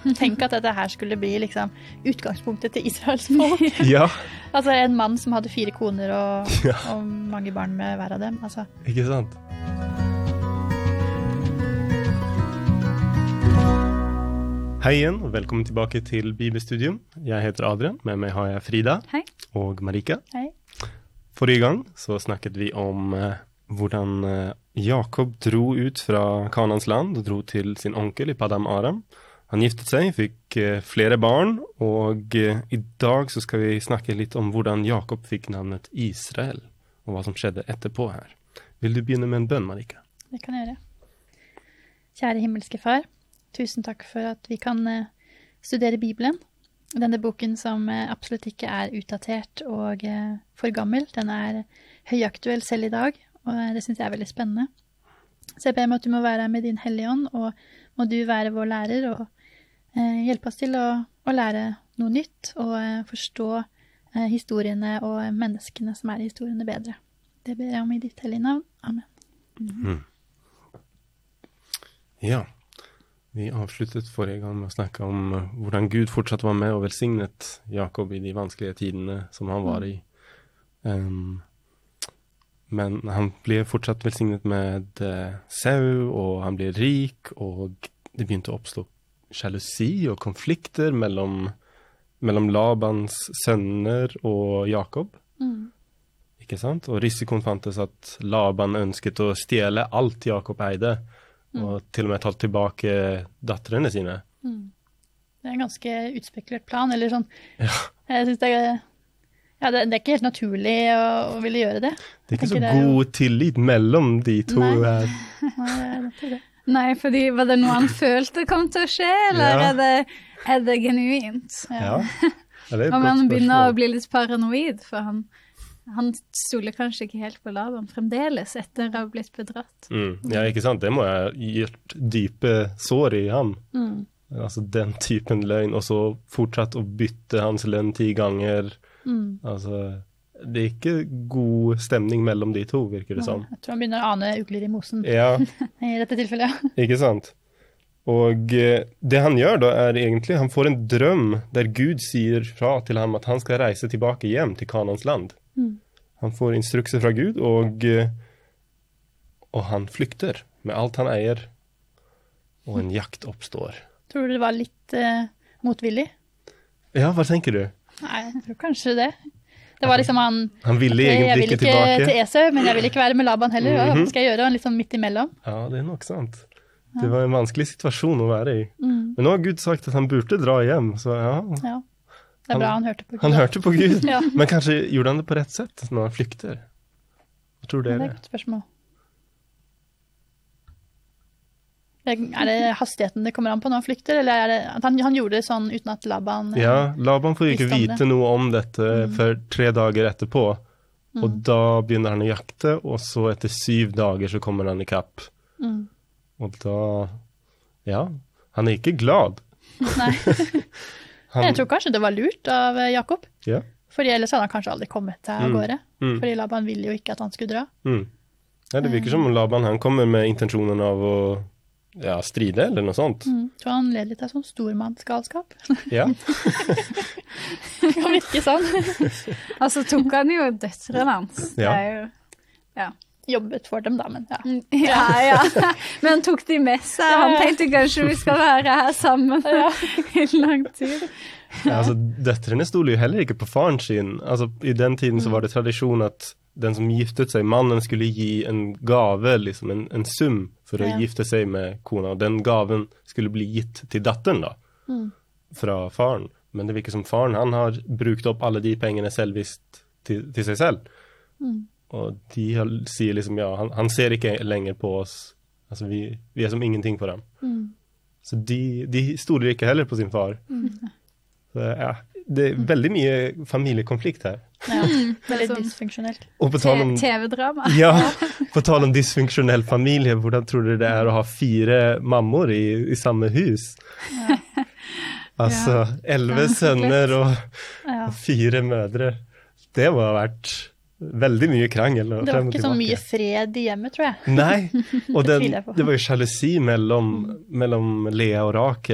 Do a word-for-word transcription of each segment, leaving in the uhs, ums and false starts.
Tenk at dette her skulle bli liksom utgangspunktet til Israels folk. Ja. Altså en mann som hadde fire koner og, Ja. og mange barn med hver av dem. Altså. Ikke sant? Hei igjen, og velkommen tilbake til Bibelstudium. Jeg heter Adrian, med meg har jeg Frida Hei. og Marika. Hei. Forrige gang så snakket vi om eh, hvordan eh, Jakob dro ut fra Kanans land og dro til sin onkel i Padam Aram. Han giftet seg, fikk eh, flere barn, og eh, i dag så skal vi snakke litt om hvordan Jakob fikk navnet Israel, og hva som skjedde etterpå her. Vil du begynne med en bønn, Marika? Det kan jeg gjøre. Kjære himmelske far, tusen takk for at vi kan eh, studere Bibelen. Denne boken som eh, absolutt ikke er utdatert og eh, for gammel, den er høyaktuell selv i dag, og eh, det synes jeg er veldig spennende. Så jeg ber meg at du må være med din hellige ånd, og må du være vår lærer, og eh, hjelpe oss til å, å lære noe nytt, og eh, forstå eh, historiene og menneskene som er i historiene bedre. Det ber jeg om i ditt hellige navn. Amen. Mm. Ja, vi avsluttet forrige gang med å snakke om uh, hvordan Gud fortsatt var med og velsignet Jakob i de vanskelige tidene som han var i. Um, men han ble fortsatt velsignet med uh, sau, og han ble rik, og det begynte å oppstå sjalusi og konflikter mellom, mellom Labans sønner og Jakob. Mm. Ikke sant? Og risikoen fantes at Laban ønsket å stjele alt Jakob eide, mm. og til og med tatt tilbake datterene sine. Mm. Det er en ganske utspekulert plan, eller sånn. Ja. Jeg synes det er, ja, det, det er ikke helt naturlig å, å ville gjøre det. Det er ikke Jeg så tenker det er jo- god tillit mellom de to Nei. her. Nei, jeg tror det. Nei, fordi var det noe han følte kom til å skje, eller Ja. er, det, er det genuint? Ja. Ja, det er et Om han godt begynner å spørsmål. bli litt paranoid, for han, han stoler kanskje ikke helt på Laban fremdeles etter å ha blitt bedratt. Mm. Ja, ikke sant? Det må ha gjort dype sår i ham. Mm. Altså den typen løgn, og så fortsatt å bytte hans lønn ti ganger. Mm. Altså, det er ikke god stemning mellom de to, virker det som. Jeg tror han begynner å ane ugler i mosen Ja, i dette tilfellet. ikke sant? Og eh, det han gjør da er egentlig, han får en drøm der Gud sier fra til ham at han skal reise tilbake hjem til Kanans land. Mm. Han får instrukser fra Gud, og, eh, og han flykter med alt han eier, og en jakt oppstår. Tror du det var litt eh, motvillig? Ja, hva tenker du? Nei, jeg tror kanskje det. Det var liksom han, Han ville ok, jeg egentlig vil ikke ikke tilbake. til Esau, men jeg vil ikke være med Laban heller. Ja, Mhm. hva skal jeg gjøre? Han litt sånn midt imellom. Ja, det er nok sant. Det var en vanskelig situasjon å være i. Mm. Men nå har Gud sagt at han burde dra hjem, så ja, Ja, det er bra han hørte på Gud. han hørte på Gud. Ja. Men kanskje gjorde han det på rett sett når han flykter? Jeg tror det Ja, er det er det. et godt spørsmål. Er er det hastigheten det kommer an på når han flykter, eller er det at han, han gjorde det sånn uten at Laban... eh, Ja, Laban får ikke visste om vite det. noe om dette før tre dager etterpå, og Mm. da begynner han å jakte, og så etter syv dager så kommer han i kapp. Mm. Og da, ja, han er ikke glad. Nei, Han, jeg tror kanskje det var lurt av eh, Jakob, ja. fordi ellers hadde han kanskje aldri kommet seg av Mm. gårde, Mm. fordi Laban ville jo ikke at han skulle dra. Mm. Ja, det virker som om Laban han kommer med intensjonen av å ja, stride eller noe sånt. Mm. Tror han led litt av sånn stormannsgalskap. Ja. Det kan virke sånn. Altså tok han jo døtrene hans. Det Ja. er jo, ja. Jobbet for dem da, men ja. Ja, ja. Men han tok de med seg. Han tenkte kanskje vi skal være her sammen i lang tid. Ja, altså, døtrene stoler jo heller ikke på faren sin. Altså, i den tiden så var det tradisjon at den som giftet seg, mannen skulle gi en gave, liksom en, en sum for å Ja. gifte seg med kona. Og den gaven skulle bli gitt til datteren da, Mm. fra faren. Men det virker som faren, han har brukt opp alle de pengene selvvisst til, til seg selv. Mm. Og de har, sier liksom, ja, han, han ser ikke lenger på oss. Altså, vi, vi er som ingenting for ham. Mm. Så de, de stoler ikke heller på sin far. Så, ja, det er veldig mye familiekonflikt her. Ja, veldig sånn. dysfunksjonelt. Og på tal om, T V-drama. ja, på tal om dysfunksjonell familie, hvordan tror du det er å ha fire mammoer i, i samme hus? Altså, elleve sønner og, Ja. og fire mødre. Det må ha vært veldig mye krangel. Og Det var frem og ikke så mye tilbake. fred i hjemmet, tror jeg. Nei, og den, tviler jeg på. det var jo sjalusi mellom, mellom Lea og Rakel.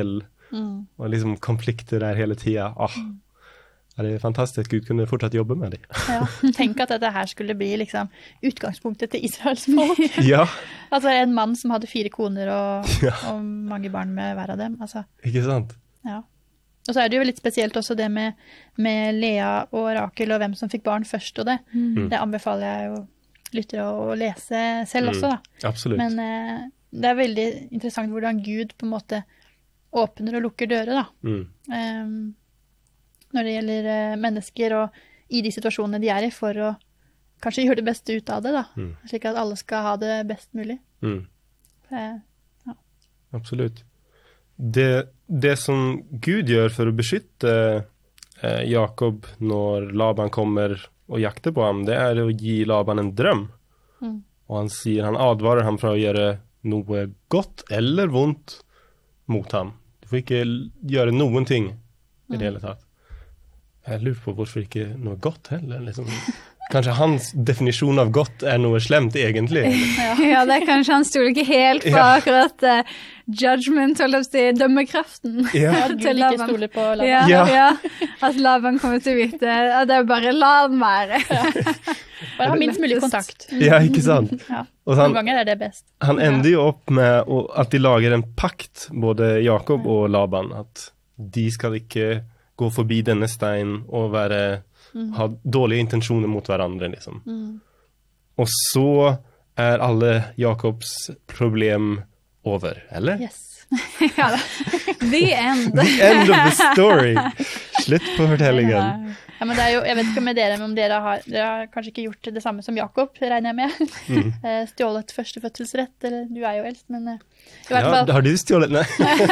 Mm. Og liksom konflikter der hele tiden. Åh, er det fantastisk. Gud kunne fortsatt jobbe med det. Ja, tenk at dette her skulle bli liksom utgangspunktet til Israels folk. Ja. Altså en mann som hadde fire koner og, Ja. og mange barn med hver av dem. Altså, Ikke sant? ja. Og så er det jo litt spesielt også det med, med Lea og Rakel og hvem som fikk barn først og det. Mm. Det anbefaler jeg jo lyttere å lese selv også da. Absolutt. Men eh, det er veldig interessant hvordan Gud på en måte åpner og lukker dører da. Mm. Um, når det gjelder eh, mennesker og i de situasjonene de er i for å kanskje gjøre det beste ut av det da. Mm. Slik at alle skal ha det best mulig. Mm. Eh, Absolutt. Det, det som Gud gjør for å beskytte eh, Jakob når Laban kommer og jakter på ham, det er å gi Laban en drøm. Mm. Og han sier, han advarer ham fra å gjøre noe godt eller vondt mot ham. Du får ikke l- gjøre noen ting i det hele tatt. Jeg lurer på hvorfor ikke noe godt heller. Liksom. Kanskje hans definisjon av godt er noe slemt egentlig. Ja, det er kanskje han stoler ikke helt på Ja. akkurat uh, judgment, eller si, dømmekraften. Ja. at Gud Til ikke Laban. stoler på Laban. Ja, Ja. ja. At Laban kommer til å vite at det er bare la han være. Bare ha minst mulig kontakt. Ja, ikke sant? Ja. Og Noen han, ganger er det best. han ender jo opp med å, at de lager en pakt, både Jakob og Laban, at de skal ikke gå forbi denne steinen og være, ha dårlige intensjoner mot hverandre, liksom. Og så er alle Jakobs problem over, eller? Yes. Ja, da. The end. The end of the story. Slutt på fortellingen. Ja, men det er jo, jeg vet ikke med dere, men om dere har, dere har kanskje ikke gjort det samme som Jakob, regner jeg med. Mm. Eh, Stjålet førstefødselsrett, eller du er jo eldst, men eh, i hvert Ja, fall. har du stjålet? Nei.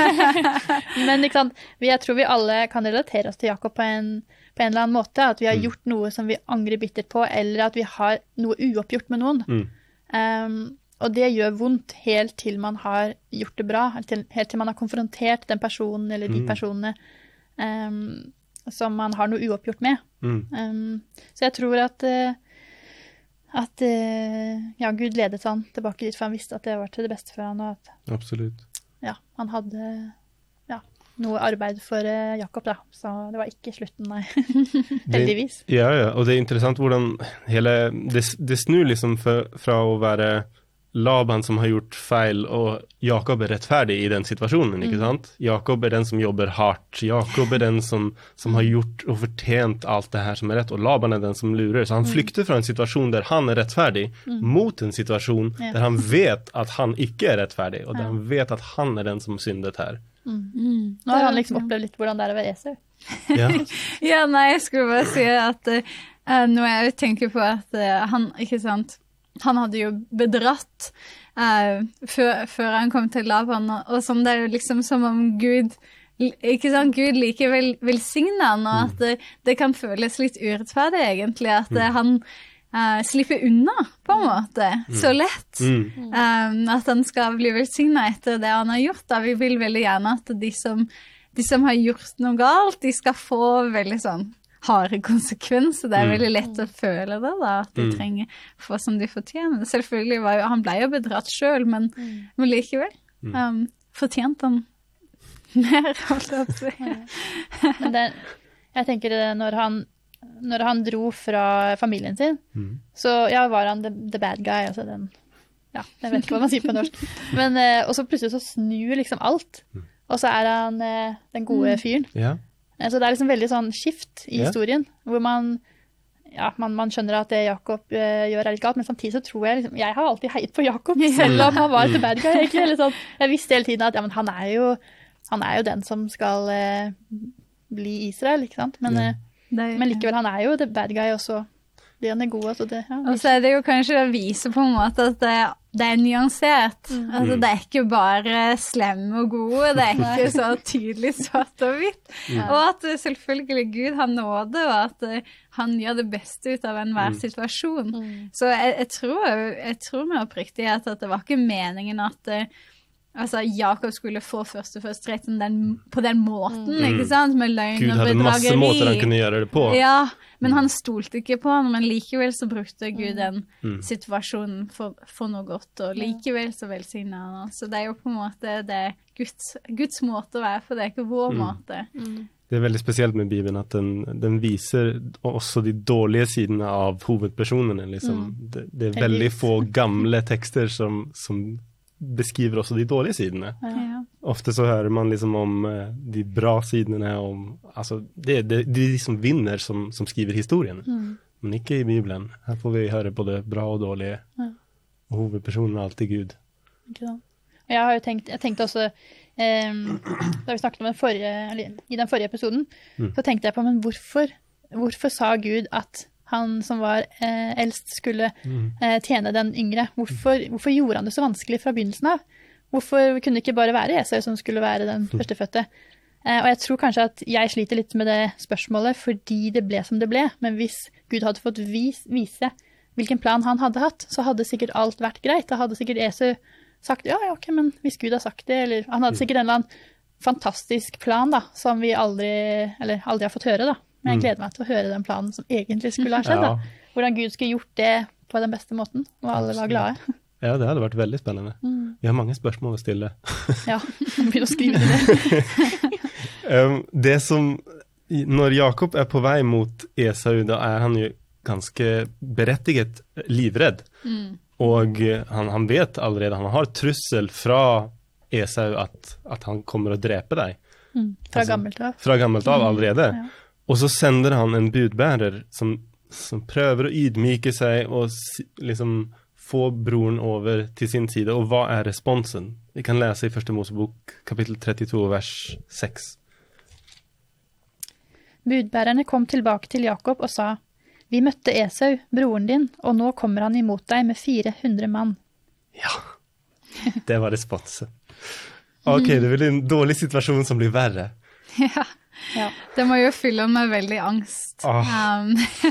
Men ikke sant, vi, jeg tror vi alle kan relatere oss til Jakob på en, på en eller annen måte, at vi har gjort noe som vi angrer bittert på, eller at vi har noe uoppgjort med noen. Mm. Um, og det gjør vondt helt til man har gjort det bra, helt til, helt til man har konfrontert den personen eller de Mm. personene um, som man har noe uoppgjort med. Mm. Um, så jeg tror at, uh, at uh, ja, Gud ledet han tilbake dit, for han visste at det var til det beste for han, og at Absolutt. ja, han hadde ja, noe arbeid for uh, Jakob da, så det var ikke slutten, nei. Heldigvis. Det, ja, ja, og det er interessant hvordan hele, det, det snur liksom fra, fra å være Laban som har gjort feil, og Jakob er rettferdig i den situasjonen, ikke sant? Jakob er den som jobber hardt. Jakob er den som, som har gjort og fortjent alt det her som er rett, og Laban er den som lurer. Så han flykter fra en situasjon der han er rettferdig, mot en situasjon Ja. der han vet at han ikke er rettferdig, og der han vet at han er den som syndet her. Nå har han liksom opplevd litt hvordan det er å være Esau. Ja, Ja, nei, jeg skulle bare si at uh, nå jeg jo tenker på at uh, han, ikke sant, han hadde jo bedratt uh, før, før han kom til Laban, og, og som det er jo liksom som om Gud, ikke sant, Gud likevel velsigner han, og at det, det kan føles litt urettferdig egentlig, at uh, han uh, slipper unna på en måte, så lett. mm. Um, at han skal bli velsignet etter det han har gjort. Da. Vi vil veldig gjerne at de som, de som har gjort noe galt, de skal få veldig sånn harde konsekvenser. Det er Mm. veldig lett å føle det da, at de Mm. trenger få som de fortjener. Selvfølgelig var jo, han ble jo bedratt selv, men, men likevel Mm. um, fortjente han mer, holdt jeg på å si. Men det, jeg tenker det, når han, når han dro fra familien sin, Mm. så ja, var han the, the bad guy, altså den, ja, jeg vet ikke hva man sier på norsk. Men, eh, og så plutselig så snur liksom alt, og så er han eh, den gode fyren. Ja. Eh, Så det er liksom veldig sånn skift i Ja. historien, hvor man, ja, man, man skjønner at det Jakob eh, gjør er litt galt, men samtidig så tror jeg liksom, jeg har alltid heiet på Jakob, selv om han var the bad guy, egentlig. Eller sånn. Jeg visste hele tiden at ja, men han er jo, han er jo den som skal eh, bli Israel, ikke sant? Men, Ja. eh, Det, men likevel, han er jo the bad guy også. Det han er god, altså det, ja. Og så er det jo kanskje det viser på en måte at det, det er nyansert. Altså, det er ikke bare slemme og gode, det er ikke så tydelig svart og hvitt. Og at eh, selvfølgelig Gud har nåde, og at eh, han gjør det beste ut av enhver situasjon. Så jeg, jeg, tror, jeg tror med oppriktighet at det var ikke meningen at, eh, altså, Jakob skulle få først og først retten den, på den måten, mm. ikke sant? Med løgn Gud og bedrageri. Gud hadde masse måter han kunne gjøre det på. Ja, men han stolte ikke på han, men likevel så brukte Gud den mm. situasjonen for, for noe godt, og likevel så velsignet han. Så det er jo på en måte det er Guds, Guds måte å være, for det er ikke vår mm. måte. Mm. Det er veldig spesielt med Bibelen at den, den viser også de dårlige sidene av hovedpersonene. Liksom. Mm. Det, det er veldig få gamle tekster som, som beskriver også de dårlige sidene. Ja. Ofte så hører man liksom om uh, de bra sidene, om, altså det, det, det er de som vinner som, som skriver historien, mm. men ikke i Bibelen. Her får vi høre både bra og dårlige, ja. Og hovedpersonen er alltid Gud. Ikke sant. Jeg har jo tenkt, jeg tenkte også, um, da vi snakket om den forrige, eller, i den forrige episoden, mm. så tenkte jeg på, men hvorfor, hvorfor sa Gud at han som var eh, eldst skulle eh, tjene den yngre? Hvorfor, hvorfor gjorde han det så vanskelig fra begynnelsen av? Hvorfor kunne det ikke bare være Esau som skulle være den førstefødte? Eh, og jeg tror kanskje at jeg sliter litt med det spørsmålet fordi det ble som det ble. Men hvis Gud hadde fått vis, vise hvilken plan han hadde hatt, så hadde sikkert alt vært greit. Da hadde sikkert Esau sagt, ja, ja, ok, men hvis Gud har sagt det, eller han hadde sikkert en eller annen fantastisk plan da, som vi aldri, eller aldri har fått høre da. Men jeg gleder meg til å høre den planen som egentlig skulle ha skjedd. Ja. Da. Hvordan Gud skulle gjort det på den beste måten, og alle var glade. Ja, det hadde vært veldig spennende. Mm. Vi har mange spørsmål å stille. Ja, begynner å skrive det. um, det som, når Jakob er på vei mot Esau, da er han jo ganske berettiget livredd. Mm. Og han, han vet allerede, han har trussel fra Esau at, at han kommer å drepe deg. Mm. Fra altså, gammelt av. Fra gammelt av allerede. Mm. Ja. Og så sender han en budbærer som, som prøver å ydmyke seg og liksom få broren over til sin side. Og hva er responsen? Vi kan lese i første Mosebok, kapittel trettito, vers seks. Budbærerne kom tilbake til Jakob og sa, «Vi møtte Esau, broren din, og nå kommer han imot deg med fire hundre mann.» Ja, det var responsen. Ok, det blir en dårlig situasjon som blir verre. Ja. Ja. Det må jo fylle med veldig angst. Oh. Um,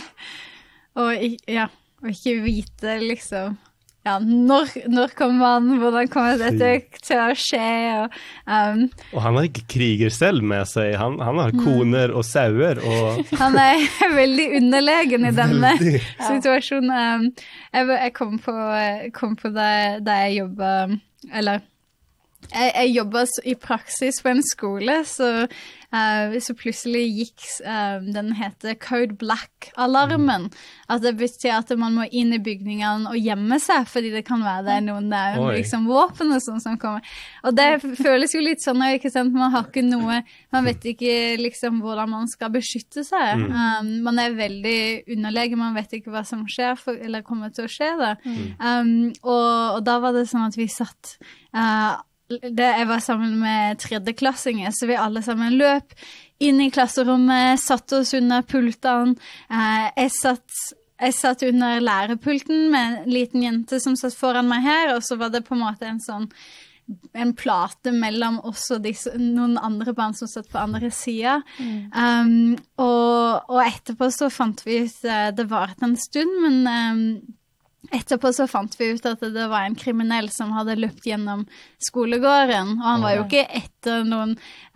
og, ja, og ikke vite liksom, ja, når, når kommer han, hvordan kommer dette til å skje? Og, um, og han har ikke kriger selv med seg, han, han har koner og sauer. Og han er veldig underlegen i denne veldig. Situasjonen. Um, jeg, jeg kom på, kom på da, da jeg jobbet, eller Jeg, jeg jobbet i praksis på en skole, så, uh, så plutselig gikk uh, den heter Code Black-alarmen. At det betyr at man må inn i bygningen og gjemme seg, fordi det kan være det noen der, liksom, våpen og sånn som kommer. Og det føles jo litt sånn, ikke sant? Man har ikke noe, man vet ikke liksom hvordan man skal beskytte seg. Mm. Um, man er veldig underlege, man vet ikke hva som skjer, for, eller kommer til å skje da. Mm. Um, og, og da var det sånn at vi satt... Uh, Det, jeg var sammen med tredjeklassinger, så vi alle sammen løp inn i klasserommet, satt oss under pultene. Eh, jeg, satt, jeg satt under lærepulten med en liten jente som satt foran meg her, og så var det på en måte en sånn en plate mellom oss og disse, noen andre barn som satt på andre siden. Mm. Um, og, og etterpå så fant vi ut, det varte en stund, men... Um, Etterpå så fant vi ut at det var en kriminell som hadde løpt gjennom skolegården, og han var jo ikke etter noen,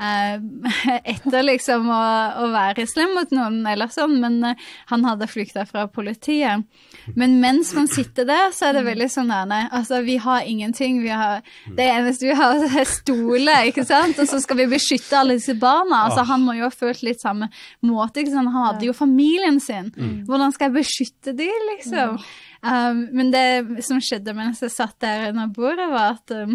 eh, etter liksom å, å være slem mot noen eller sånn, men eh, han hadde flyktet fra politiet. Men mens man sitter der, så er det veldig sånn der, nei, altså vi har ingenting, vi har, det eneste vi har er stole, ikke sant? Og så skal vi beskytte alle disse barna, altså han må jo ha følt litt samme måte, ikke sant? Han hadde jo familien sin, hvordan skal jeg beskytte de, liksom? Um, men det som skjedde mens jeg satt der under bordet var at um,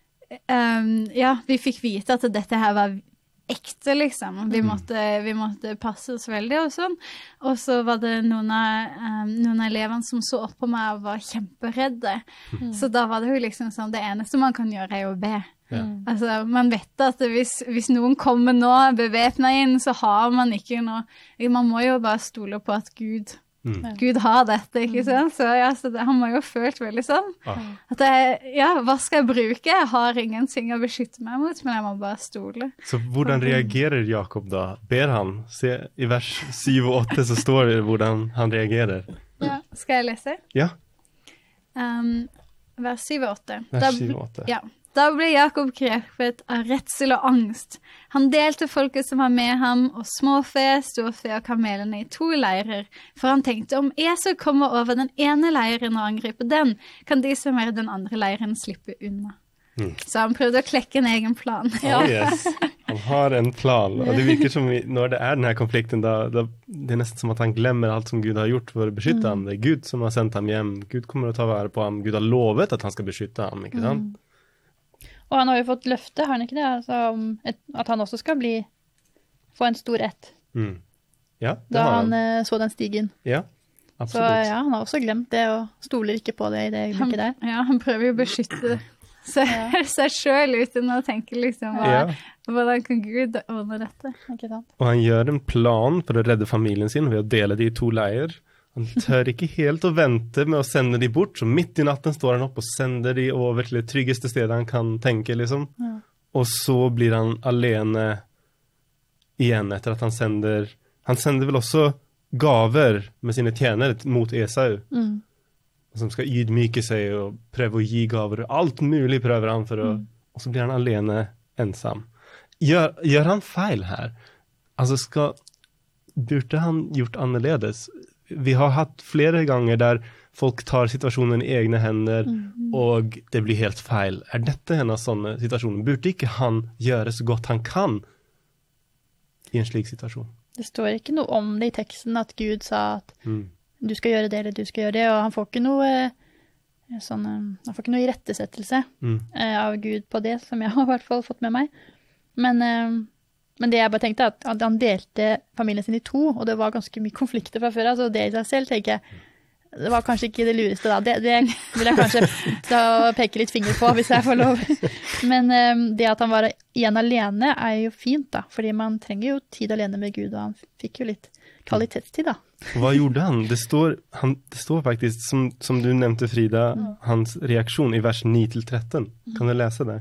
um, ja, vi fikk vite at dette her var ekte, liksom. Vi, mm. måtte, vi måtte passe oss veldig og sånn. Og så var det noen av, um, noen av elevene som så opp på meg og var kjemperedde. Mm. Så da var det jo liksom sånn, det eneste man kan gjøre er å be. Ja. Altså, man vet at hvis, hvis noen kommer nå bevæpnet inn, så har man ikke noe, man må jo bare stole på at Gud Mm. Gud har dette, ikke sant? Så, ja, så det, han må jo følt veldig sånn. Ah. At jeg, ja, hva skal jeg bruke? Jeg har ingenting å beskytte meg mot, men jeg må bare stole. Så hvordan reagerer Jakob da? Ber han? Se, i vers syv og åtte så står det hvordan han reagerer. Ja, skal jeg lese? Ja. Um, vers syv og åtte. Vers syv og åtte. Ja. Da ble Jakob grepet av redsel og angst. Han delte folket som var med ham, og småfe, storfe og kamelene i to leirer, for han tenkte om Esau kommer over den ene leiren og angriper den, kan de som er i den andre leiren slippe unna. Mm. Så han prøvde å klekke en egen plan. Ja. Oh yes, han har en plan, og det virker som vi, når det er denne konflikten, da, da, det er nesten som at han glemmer alt som Gud har gjort for å beskytte mm. ham. Det er Gud som har sendt ham hjem, Gud kommer å ta vare på ham, Gud har lovet at han skal beskytte ham, ikke sant? Mm. Og han har jo fått løfte, har han ikke det? Altså, om et, at han også skal bli, få en stor ett. Mm. Ja, det da har han. han så den stigen. Ja, absolutt. Så ja, han har også glemt det, og stoler ikke på det i det øyeblikket der. Ja, han prøver jo å beskytte seg, ja. seg selv uten å tenke liksom, hva, ja. hvordan kan Gud ordne dette? Ikke sant? Og han gjør en plan for å redde familien sin ved å dele de i to leier. Han tør ikke helt å vente med å sende de bort, så midt i natten står han opp og sender de over til det tryggeste stedet han kan tenke, liksom. Ja. Og så blir han alene igjen etter at han sender, han sender vel også gaver med sine tjenere mot Esau. Mm. Som skal ydmyke seg og prøve å gi gaver. Alt mulig prøver han for å... Mm. Og så blir han alene ensam. Gjør, gjør han feil her? Altså skal... Burde han gjort annerledes? Vi har hatt flere ganger der folk tar situasjonen i egne hender, mm. og det blir helt feil. Er dette en av sånne situasjoner? Burde ikke han gjøre så godt han kan i en slik situasjon? Det står ikke noe om det i teksten at Gud sa at... Mm. Du skal gjøre det, eller du skal gjøre det, og han får ikke noe, sånn, han får ikke noe irettesettelse mm. eh, av Gud på det, som jeg har i hvert fall fått med meg. Men, eh, men det jeg bare tenkte, at, at han delte familien sin i to, og det var ganske mye konflikter fra før, altså det i seg selv, tenker jeg, det var kanskje ikke det lureste da. Det, det vil jeg kanskje ta og peke litt finger på, hvis jeg får lov. Men eh, det at han var igjen alene er jo fint da, fordi man trenger jo tid alene med Gud, og han fikk jo litt kvalitetstid da. Hva gjorde han? Det står, han, det står faktisk, som, som du nevnte Frida, mm. hans reaksjon i vers ni til tretten. Kan du lese det?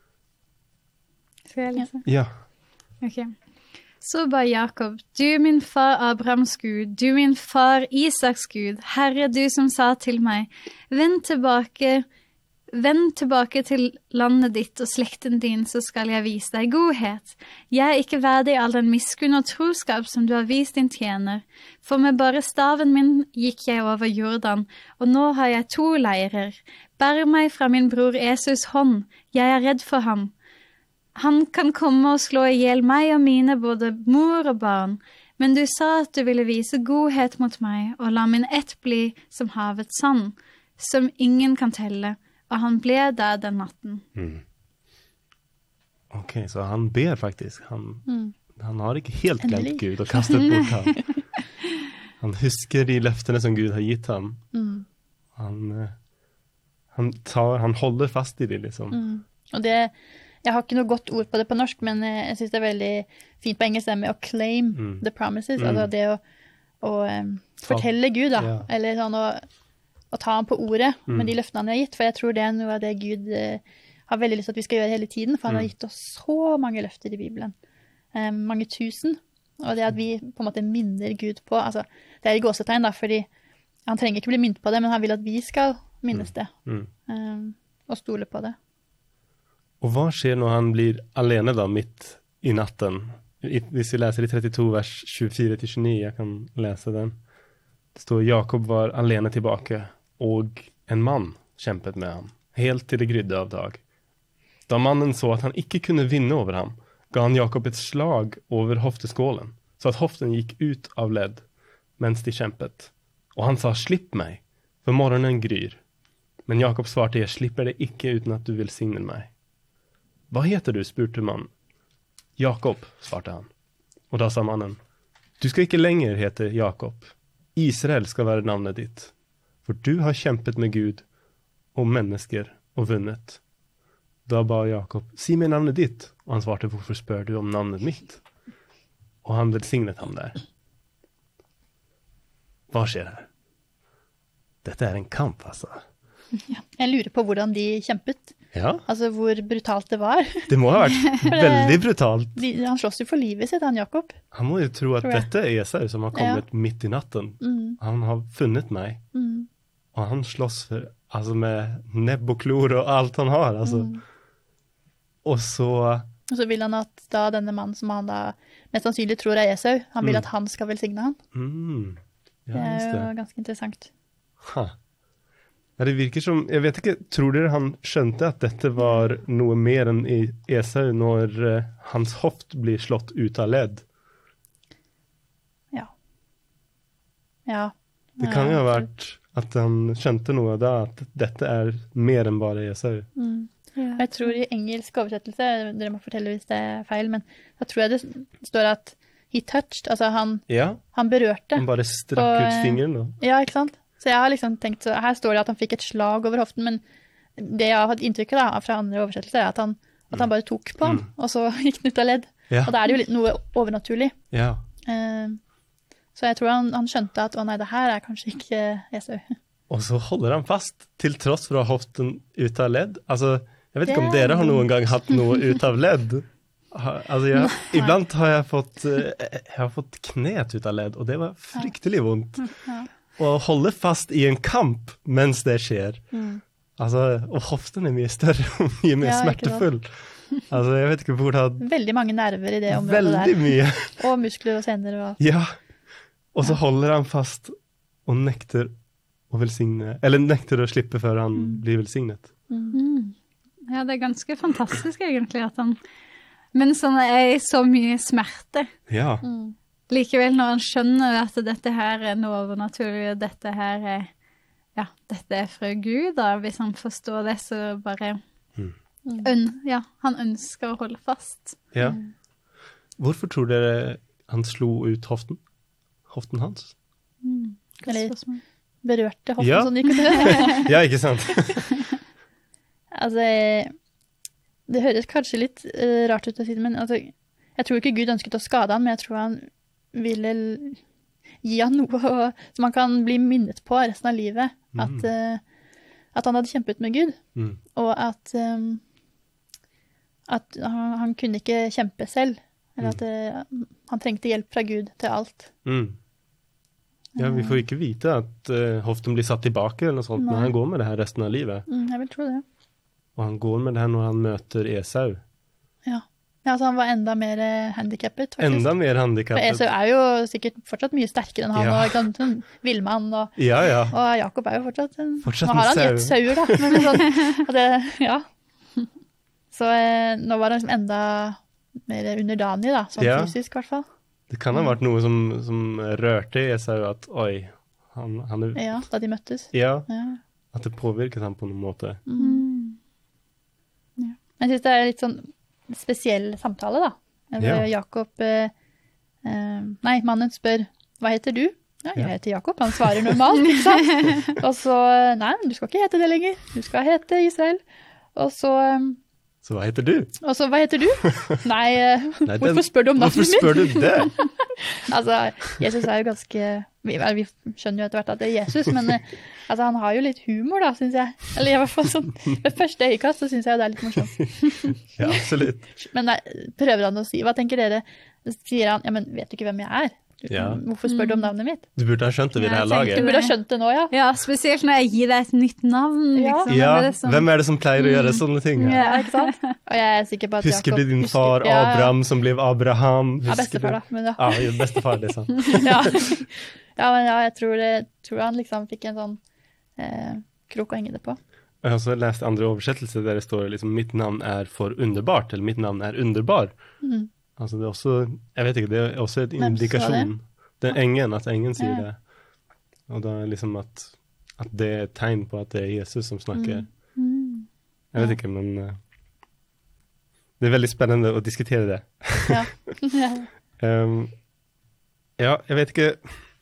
Skal jeg lese? Ja. Ok. Så ba Jakob, du min far Abrahams Gud, du min far Isaks Gud, Herre du som sa til meg, vend tilbake, vend tilbake til landet ditt og slekten din, så skal jeg vise deg godhet. Jeg er ikke verdig all den miskunn og troskap som du har vist din tjener, for med bare staven min gikk jeg over Jordan, og nå har jeg to leirer. Bær meg fra min bror Esaus hånd, jeg er redd for ham. Han kan komme og slå ihjel meg og mine, både mor og barn, men du sa at du ville vise godhet mot meg, og la min ett bli som havets sand, som ingen kan telle, og han ble der den natten. Mm. Ok, så han ber faktisk. Han, mm. han har ikke helt glemt Gud og kastet bort ham. Han husker de løftene som Gud har gitt ham. Mm. Han, han, tar, han holder fast i det, liksom. Mm. Og det, jeg har ikke noe godt ord på det på norsk, men jeg synes det er veldig fint på engelsk det med å claim mm. the promises, mm. altså det å, å um, fortelle Gud da, ja. Eller sånn å å ta ham på ordet mm. med de løftene han har gitt, for jeg tror det er noe av det Gud eh, har veldig lyst til at vi skal gjøre hele tiden, for han mm. har gitt oss så mange løfter i Bibelen, eh, mange tusen, og det at vi på en måte minner Gud på, altså det er i gåsetegn da, fordi han trenger ikke bli minnet på det, men han vil at vi skal minnes det, mm. eh, og stole på det. Og hva skjer når han blir alene da, midt i natten? I, hvis vi leser i trettito vers tjuefire til tjueni, jeg kan lese den. Det står, Jakob var alene tilbake, og en mann kjempet med ham, helt til det grydde av dag. Da mannen så at han ikke kunne vinne over ham, ga han Jakob et slag over hofteskålen, så at hoften gikk ut av ledd, mens de kjempet. Og han sa, slipp meg, for morgenen gryr. Men Jakob svarte, jeg slipper det ikke uten at du velsigner meg. Hva heter du, spurte mannen. Jakob, svarte han. Og da sa mannen, du skal ikke lenger hete Jakob. Israel skal være navnet ditt, for du har kjempet med Gud og mennesker og vunnet. Da ba Jakob, si meg navnet ditt, og han svarte, hvorfor spør du om navnet mitt? Og han velsignet ham der. Hva skjer her? Dette er en kamp, altså. Ja, jeg lurer på hvordan de kjempet. Ja. Altså hvor brutalt det var. Det må ha vært veldig brutalt. De, han slåss jo for livet sitt, han Jakob. Han må jo tro at dette er Esau som har kommet ja. midt i natten. Mm. Han har funnet meg. Mm. Og han slåss for, altså med nebb og klor og alt han har. Altså. Mm. Og så... Og så vil han at da denne mannen som han da mest sannsynlig tror er Esau, han vil Mm. at han skal velsigne han. Mm. Ja, Det just er det. jo ganske interessant. Ha. Ja, det virker som, jeg vet ikke, tror dere han skjønte at dette var noe mer enn i Esau når eh, hans hoft blir slått ut av ledd? Ja. Ja. Det kan jo Ja, ha absolutt. vært at han skjønte noe da, at dette er mer enn bare Esau. Mm. Ja. Jeg tror i engelsk oversettelse, dere må fortelle hvis det er feil, men da tror jeg det står at he touched, altså han, Ja, han berørte. han bare strakk Og, ut fingeren da. Ja, ikke sant? Så jeg har liksom tenkt, så her står det at han fikk et slag over hoften, men det jeg har hatt inntrykket da, fra andre oversettelser er at han, at han bare tok på han, og så gikk den ut av ledd. Ja, Og da er det jo litt noe overnaturlig. ja. Eh, så jeg tror han, han skjønte at, å nei, det her er kanskje ikke Esau. Og så holder han fast, til tross for å ha hoften ut av ledd. Altså, jeg vet ikke om Det er dere har noen gang hatt noe ut av ledd. Ha, altså, jeg, iblant har jeg fått, eh, jeg har fått knet ut av ledd, og det var fryktelig vondt. Ja. Og holde fast i en kamp mens det skjer. Mm. Altså, og hoften er mye større og mye mer Ja, ikke sant? smertefull. Altså, jeg vet ikke hvordan... Veldig mange nerver i det området Veldig der. mye. Og muskler og sener og... Ja. Og så holder han fast og nekter å velsigne, eller nekter å slippe før han Mm. blir velsignet. Mm. Ja, det er ganske fantastisk egentlig at han, mens han er i så mye smerte, Ja. Mm. likevel når han skjønner at dette her er noe overnaturlig, og dette her er, ja, dette er fra Gud da, hvis han forstår det, så bare, Mm. øn, ja, han ønsker å holde fast. Ja. Hvorfor tror dere han slo ut hoften? Hoften hans? Mm. Godt Eller- spørsmål. Berørte hoften Ja. sånn gikk ut av det. Ja, ikke sant? Altså, det høres kanskje litt eh, rart ut å si det, men altså, jeg tror ikke Gud ønsket å skade han, men jeg tror han ville l- gi han noe å- som han kan bli minnet på resten av livet. Mm. At, eh, at han hadde kjempet med Gud, Mm. og at, eh, at han, han kunne ikke kjempe selv. Eller at eh, han trengte hjelp fra Gud til alt. Mm. Ja, vi får ikke vite at eh, hoften blir satt tilbake eller noe sånt, Nei. men han går med det her resten av livet. Mm, jeg vil tro det. Og han går med det her når han møter Esau. Ja. Ja, altså han var enda mer eh, handicappet, faktisk. Enda mer For handikappet. Esau er jo sikkert fortsatt mye sterkere enn han, Ja. og ikke sant, en villmann, og, Ja, ja. og Jakob er jo fortsatt en... Fortsatt Nå har han en gjett sauer, da, men sånn, og det, ja. Så eh, nå var han liksom enda mer underdanig, da, sånn Ja. fysisk i hvert fall. Det kan ha vært noe som, som rørte Esau at, oi, han, han er... Ja, da de møttes. Ja, Ja. at det påvirket ham på noen måte. Mm. Jeg synes det er litt sånn spesiell samtale, da. Ja. Jakob, eh, eh, nei, mannen spør, hva heter du? Ja, jeg Ja. heter Jakob, han svarer normalt, ikke sant? Og så, nei, men du skal ikke hete det lenger, du skal hete Israel. Og så, eh, Så hva heter du? og så hva heter du? Nei, eh, Nei, den- hvorfor spør du om Hvorfor navnet mitt? spør du det? Altså, Jesus er jo ganske, vi, vel, vi skjønner jo etter hvert at det er Jesus, men eh, altså, han har jo litt humor da, synes jeg. Eller i hvert fall sånn, ved første øyekast så synes jeg jo det er litt morsomt. Ja, absolutt. Men nei, prøver han å si, hva tenker dere? Sier han, ja, men vet du ikke hvem jeg er? Du, Ja. Hvorfor spør du om navnet mitt? Du burde ha skjønt det ved det Ja, her jeg tenkte Du laget. burde ha skjønt det nå, ja. Ja, spesielt når jeg gir deg et nytt navn, Ja. liksom. Ja, Det er sånn- hvem er det som pleier å gjøre sånne ting? her? Ja, ikke sant? Og jeg er sikker på at Husker Jakob du din husker- far ja, ja. Abraham som ble Abraham? Ja, Husker bestefar da. du? Men ja. Ja, jo, bestefar, det er sant. ja. ja, men ja, jeg tror, det, tror han liksom fikk en sånn eh, krok å henge det på. Jeg har også lest andre oversettelser der det står liksom, mitt navn er for underbart, eller mitt navn er underbar. Mhm. Altså det er også, jeg vet ikke, det er også et Hvem sa indikasjon. Det er engen, at engen sier Ja. det. Og da er liksom at, at det er et tegn på at det er Jesus som snakker. Mm. Jeg vet ikke, men uh, det er veldig spennende å diskutere det. Ja. ja. Um, ja, jeg vet ikke.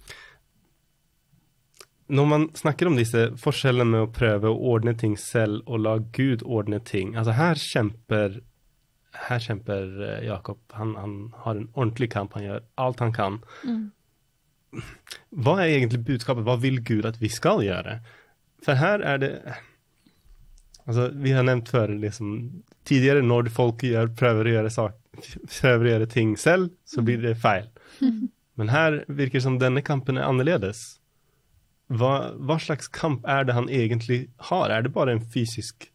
Når man snakker om disse forskjellene med å prøve å ordne ting selv og la Gud ordne ting, altså her kjemper, her kjemper eh, Jakob, han, han har en ordentlig kamp, han gjør alt han kan. Mm. Hva er egentlig budskapet? Hva vil Gud at vi skal gjøre? For her er det, altså vi har nevnt før, liksom, tidligere når folk gjør, prøver, å gjøre sak, prøver å gjøre ting selv, så blir det feil. Men her virker det som denne kampen er annerledes. Hva, hva slags kamp er det han egentlig har? Er det bare en fysisk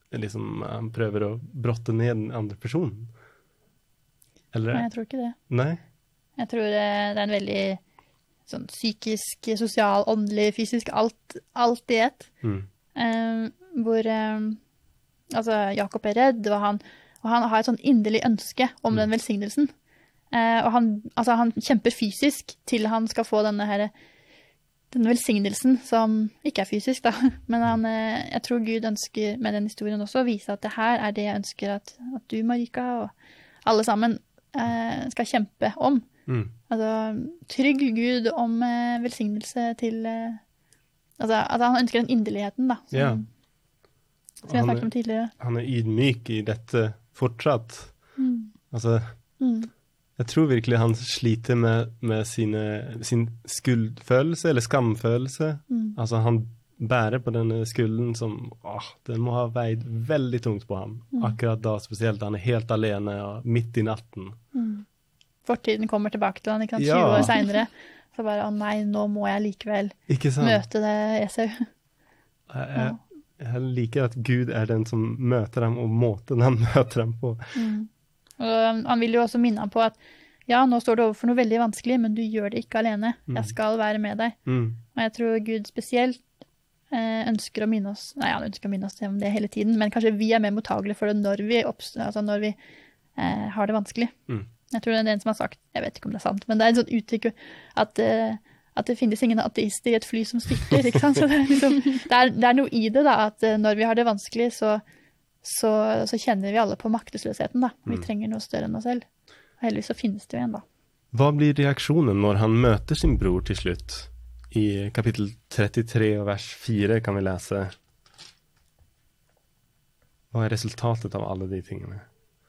liksom, han prøver å brotte ned den andre personen. Eller? Nei, jeg tror ikke det. Nei? Jeg tror det er en veldig sånn psykisk, sosial, åndelig, fysisk, alt, alt i ett. Mm. Eh, hvor eh, altså, Jakob er redd, og han, og han har et sånn inderlig ønske om Mm. den velsignelsen. Eh, og han, altså, han kjemper fysisk til han skal få denne her, den velsignelsen som ikke er fysisk, da. Men han, eh, jeg tror Gud ønsker med den historien også å vise at det her er det jeg ønsker at, at du, Marika, og alle sammen eh, skal kjempe om. Mm. Altså, trygg Gud om eh, velsignelse til eh, altså, at han ønsker den inderligheten, da. Som, Ja. som jeg Han snakket om tidligere. Han er ydmyk i dette fortsatt. Mm. Altså, Mm. jeg tror virkelig han sliter med, med sine, sin skuldfølelse, eller skamfølelse. Mm. Altså, han bærer på denne skulden som, åh, den må ha veid veldig tungt på ham. Mm. Akkurat da, spesielt, han er helt alene, og midt i natten. Mm. Fortiden kommer tilbake til han, ikke sant, Ja. tjue år senere. Så bare, å nei, nå må jeg likevel Ikke sant? møte det Esau. Jeg, jeg, jeg liker at Gud er den som møter ham, og måten han møter ham på. Mm. Og han vil jo også minne ham på at ja, nå står du overfor noe veldig vanskelig, men du gjør det ikke alene. Mm. Jeg skal være med deg. Mm. Og jeg tror Gud spesielt eh, ønsker å minne oss, nei, han ønsker å minne oss om det hele tiden, men kanskje vi er mer mottagelige for det når vi, oppstår, altså når vi eh, har det vanskelig. Mm. Jeg tror det er en som har sagt, jeg vet ikke om det er sant, men det er en sånn uttrykk at, eh, at det finnes ingen ateister i et fly som styrter, ikke sant? Så det er, liksom, det, er, det er noe i det da, at eh, når vi har det vanskelig, så, så, så kjenner vi alle på maktesløsheten da. Vi Mm. trenger noe større enn oss selv. Og heldigvis så finnes det jo en da. Hva blir reaksjonen når han møter sin bror til slutt? I kapittel trettitre og vers fire kan vi lese. Hva er resultatet av alle de tingene?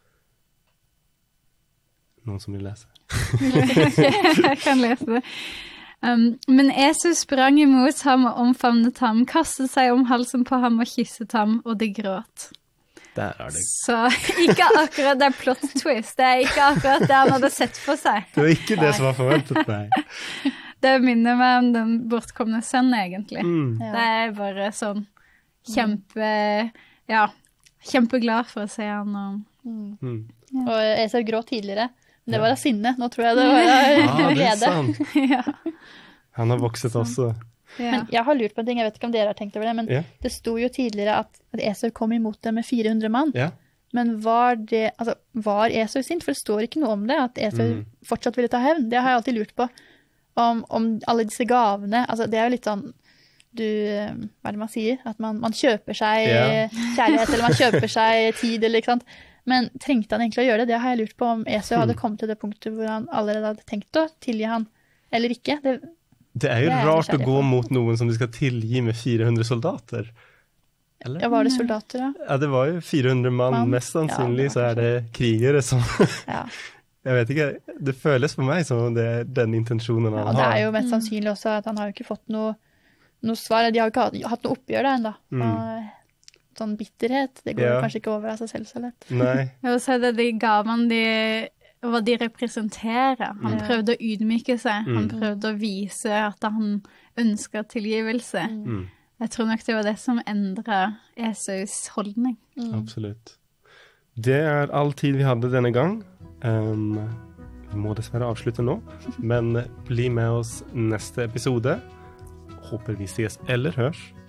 Noen som vil lese? Jeg kan lese det. Um, men Jesus sprang imot ham og omfavnet ham, kastet seg om halsen på ham og kysset ham, og det gråt. Der er det. Så ikke akkurat det er plot twist, det er ikke akkurat det han hadde sett for seg. Det var ikke det som var forventet, nei. Det minner meg om den bortkomne sønnen, egentlig. Mm. Ja. Det er bare sånn kjempe, ja, kjempeglad for å se han. Og, Mm. Og Esau gråt tidligere, men det var av sinne. Nå tror jeg det var av Ja, det er glede. sant. ja, Han har vokset også. ja. Men jeg har lurt på en ting, jeg vet ikke om dere har tenkt over det, men Ja. det sto jo tidligere at, at Esau kom imot dem med fire hundre mann. Ja. Men var det, altså, var Esau sint? For det står ikke noe om det, at Esau Mm. fortsatt ville ta hevn. Det har jeg alltid lurt på. Om, om alle disse gavene, altså det er jo litt sånn, du, hva er det man sier? At man, man kjøper seg Ja. kjærlighet, eller man kjøper seg tid, eller ikke sant? Men trengte han egentlig å gjøre det? Det har jeg lurt på om Esau hadde kommet til det punktet hvor han allerede hadde tenkt å tilgi han, eller ikke. Det, Det er jo Det er jeg rart å nysgjerrig gå på. mot noen som de skal tilgi med fire hundre soldater. Eller? ja, var det soldater da? Ja, det var jo fire hundre mann. Mann. Mest sannsynlig Ja, det så var er det krigere som Ja. Jeg vet ikke, det føles for meg som om det er den intensjonen Ja, han og det har. er jo mest sannsynlig også at han har jo ikke fått noe, noe svar. De har jo ikke hatt, hatt noe oppgjør der enda. Mm. Og sånn bitterhet, det går Ja. jo kanskje ikke over av seg selv så lett. Nei. Og så er det de gavene de, hva de representerer. Han Mm. prøvde å ydmyke seg. Han Mm. prøvde å vise at han ønsket tilgivelse. Mm, Jeg tror nok det var det som endret Esaus holdning. Mm. absolutt. Det er all tid vi hadde denne gang. Um, vi må dessverre avslutte nå, men bli med oss neste episode. Håper vi ses eller hørs.